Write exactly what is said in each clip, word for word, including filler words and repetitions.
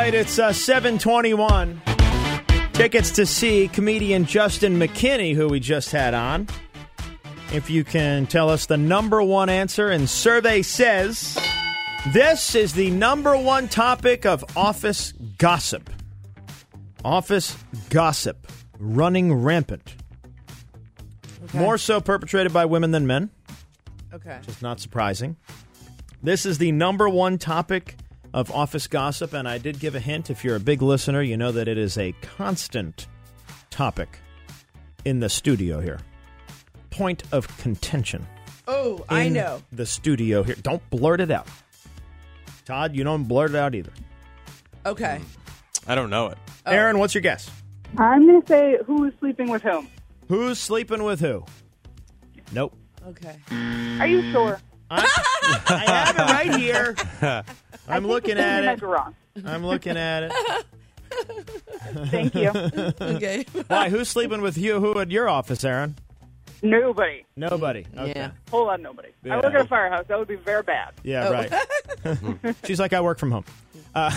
right, it's uh, seven twenty-one. Tickets to see comedian Justin McKinney, who we just had on. If you can tell us the number one answer, and survey says this is the number one topic of office gossip. Office gossip running rampant. Okay. More so perpetrated by women than men. Okay. Which is not surprising. This is the number one topic of office gossip, and I did give a hint. If you're a big listener, you know that it is a constant topic in the studio here. Point of contention. Oh, I in know. The studio here. Don't blurt it out. Todd, you don't blurt it out either. Okay. I don't know it. Oh. Aaron, what's your guess? I'm going to say who is sleeping with whom. Who's sleeping with who? Nope. Okay. Are you sure? I, I have it right here. I'm looking at You might it. be wrong. I'm looking at it. Thank you. Okay. Why? Who's sleeping with you? Who at your office, Aaron? Nobody. Nobody. Okay. Yeah. Whole lot of nobody. Yeah. I work at a firehouse. That would be very bad. Yeah, Oh. right. She's like, I work from home. Uh,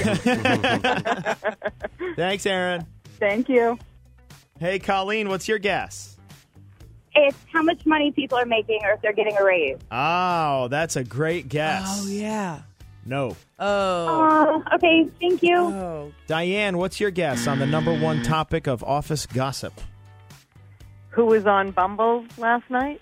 thanks, Aaron. Thank you. Hey, Colleen, what's your guess? It's how much money people are making or if they're getting a raise. Oh, that's a great guess. Oh, yeah. No. Oh. Oh, okay. Thank you. Oh. Diane, what's your guess on the number one topic of office gossip? Who was on Bumble last night?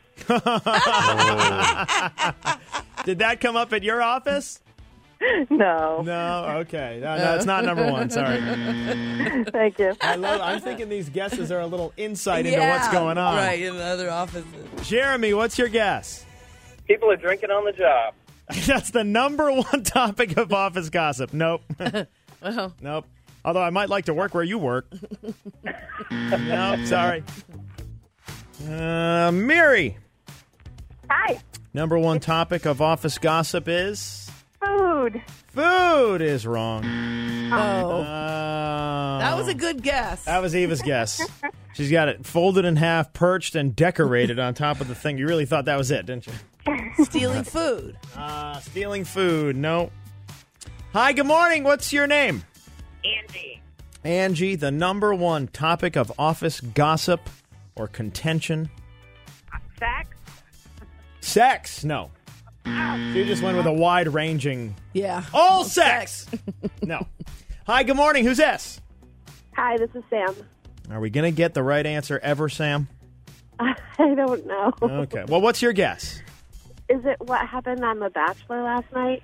Did that come up at your office? No. No, okay. No, no, it's not number one. Sorry. Thank you. I love. I'm thinking these guesses are a little insight into Yeah, what's going on. Right, in the other offices. Jeremy, what's your guess? People are drinking on the job. That's the number one topic of office gossip. Nope. Well. Nope. Although I might like to work where you work. Nope, sorry. Uh, Miri. Hi. Number one topic of office gossip is... Food. Food is wrong. Oh. Uh, That was a good guess. That was Eva's guess. She's got it folded in half, perched, and decorated on top of the thing. You really thought that was it, didn't you? Stealing food. Uh, stealing food. No. Hi, good morning. What's your name? Angie. Angie, the number one topic of office gossip or contention. Sex. Sex. No. You just went with a wide-ranging... Yeah. All sex! No. Hi, good morning. Who's this? Hi, this is Sam. Are we going to get the right answer ever, Sam? I don't know. Okay. Well, what's your guess? Is it what happened on The Bachelor last night?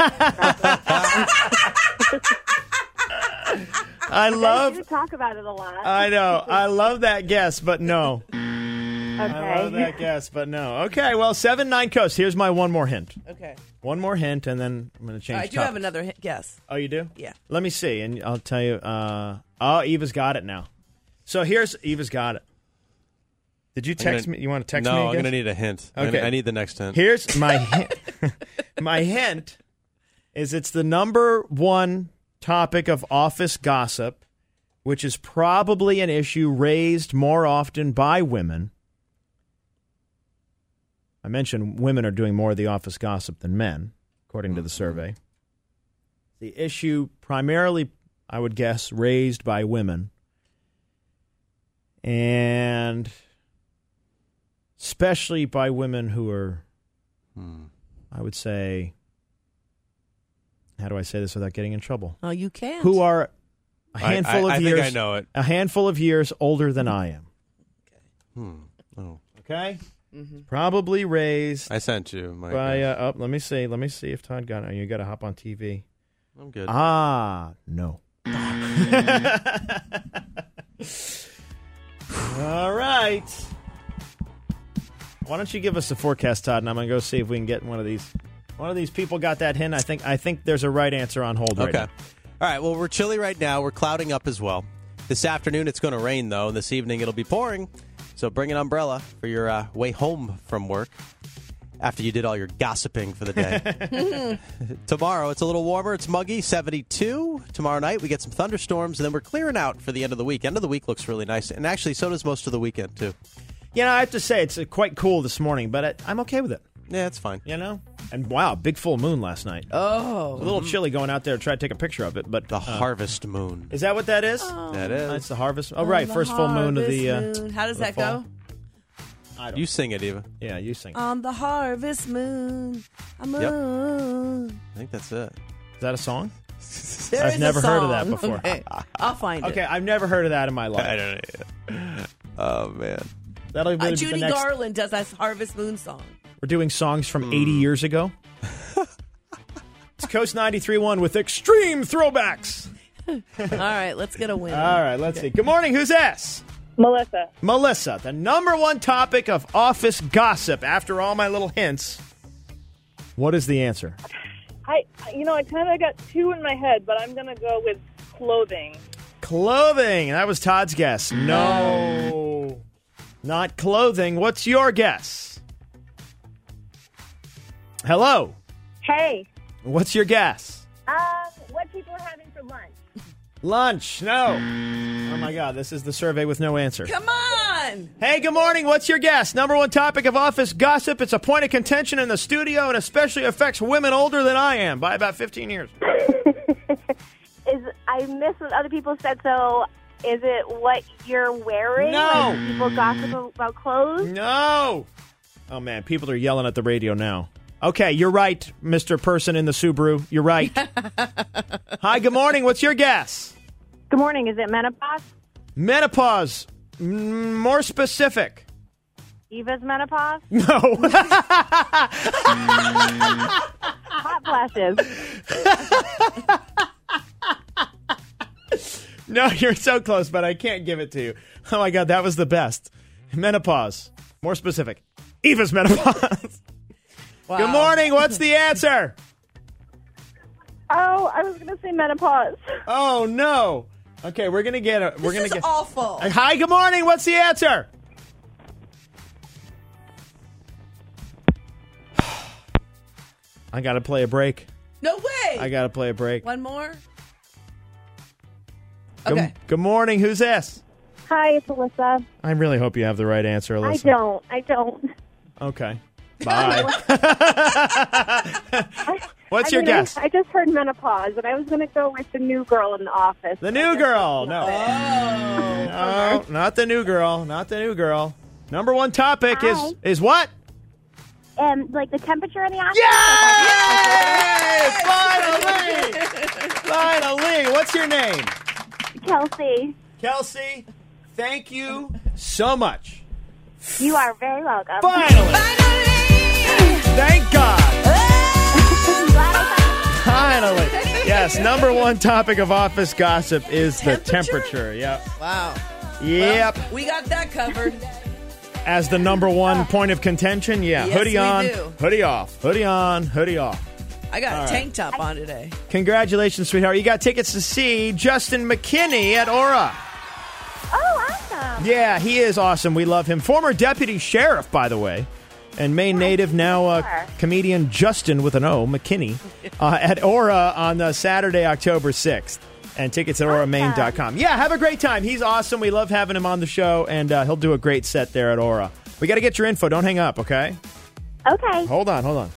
I love... You talk about it a lot. I know. I love that guess, but no. Okay. I love that guess, but no. Okay, well, seven nine Coast. Here's my one more hint. Okay. One more hint, and then I'm going to change I do topics. have another hint- guess. Oh, you do? Yeah. Let me see, and I'll tell you. Uh, oh, Eva's got it now. So here's Eva's got it. Did you text gonna, me? You want to text no, me? No, I'm again? going to need a hint. Okay. I, I need the next hint. Here's my hint. My hint is it's the number one topic of office gossip, which is probably an issue raised more often by women. I mentioned women are doing more of the office gossip than men, according to the survey. The issue primarily, I would guess, raised by women. And especially by women who are, Hmm. I would say, how do I say this without getting in trouble? Oh, you can't. Who are a I- handful I- I of think years. I know it. A handful of years older than I am. Hmm. Oh. Okay, mm-hmm. Probably raised. I sent you my by. guess. Uh, oh, let me see. Let me see if Todd got it. You got to hop on T V. I'm good. Ah, no. All right. Why don't you give us the forecast, Todd, and I'm going to go see if we can get one of these. One of these people got that hint. I think. I think there's a right answer on hold right Okay. now. All right. Well, we're chilly right now. We're clouding up as well. This afternoon, it's going to rain, though. And this evening, it'll be pouring. So bring an umbrella for your uh, way home from work after you did all your gossiping for the day. Tomorrow, it's a little warmer. It's muggy, seventy-two. Tomorrow night, we get some thunderstorms, and then we're clearing out for the end of the week. End of the week looks really nice. And actually, so does most of the weekend, too. You know, I have to say, it's uh, quite cool this morning, but I, I'm okay with it. Yeah, it's fine. You know? And wow, big full moon last night. Oh. A little chilly going out there to try to take a picture of it, but The uh, harvest moon. is that what that is? That is. That's the harvest. Oh, right, first full moon of the. Uh, moon. How does of the that fall. go? I don't. You sing it, Eva. yeah, you sing. On the harvest moon, a moon. I think that's it. Is that a song? There I've is a never heard of that song. before. Okay. I'll find Okay, it. I've never heard of that in my life. I don't know. Oh, man. That'll really Uh, be Judy the next. Garland does that Harvest Moon song. We're doing songs from eighty years ago. It's Coast ninety-three point one with extreme throwbacks. All right, let's get a win. All right, let's see. Good morning. Who's S? Melissa. Melissa, the number one topic of office gossip. After all my little hints, what is the answer? I, you know, I kind of got two in my head, but I'm going to go with clothing. Clothing. That was Todd's guess. No, not clothing. What's your guess? Hello. Hey, What's your guess? um, what people are having for lunch? Lunch. No. Oh, my God. This is the survey with no answer. Come on! Hey, good morning. What's your guess? Number one topic of office gossip. It's a point of contention in the studio and especially affects women older than I am by about fifteen years. Is I missed what other people said, so is it what you're wearing? No. Like people gossip about clothes? No. Oh, man. People are yelling at the radio now. Okay, you're right, Mister Person in the Subaru. You're right. Hi, good morning. What's your guess? Good morning. Is it menopause? Menopause. Mm, more specific. Eva's menopause? No. Hot flashes. No, you're so close, but I can't give it to you. Oh, my God, that was the best. Menopause. More specific. Eva's menopause. Wow. Good morning. What's the answer? Oh, I was going to say menopause. Oh, no. Okay, we're going to get a... We're This gonna is get. awful. Hi, good morning. What's the answer? I got to play a break. No way! I got to play a break. One more? Good, Okay. good morning. Who's this? Hi, it's Alyssa. I really hope you have the right answer, I Alyssa. don't. I don't. Okay. Bye. What's I your mean, guess? I, I just heard menopause, and I was going to go with the new girl in the office. The new girl. No. Oh. No, not the new girl. Not the new girl. Number one topic Hi. is is what? And, like, the temperature in the office? Yay! Finally! Finally! What's your name? Kelsey, Kelsey, thank you so much. you are very welcome. Finally! Thank God! Glad I Finally! Yes, number one topic of office gossip is the Temperature? temperature. Yep. Wow. Yep. Well, we got that covered. As the number one point of contention, yeah. Yes, hoodie we on, do. hoodie off, hoodie on, hoodie off. I got All a right. tank top on today. Congratulations, sweetheart. You got tickets to see Justin McKinney at Aura. Oh, awesome. Yeah, he is awesome. We love him. Former deputy sheriff, by the way, and Maine native, now uh, sure. comedian Justin with an O, McKinney, uh, at Aura on uh, Saturday, October sixth. And tickets at aura maine dot com. Yeah, have a great time. He's awesome. We love having him on the show, and uh, he'll do a great set there at Aura. We got to get your info. Don't hang up, okay? Okay. Hold on, hold on.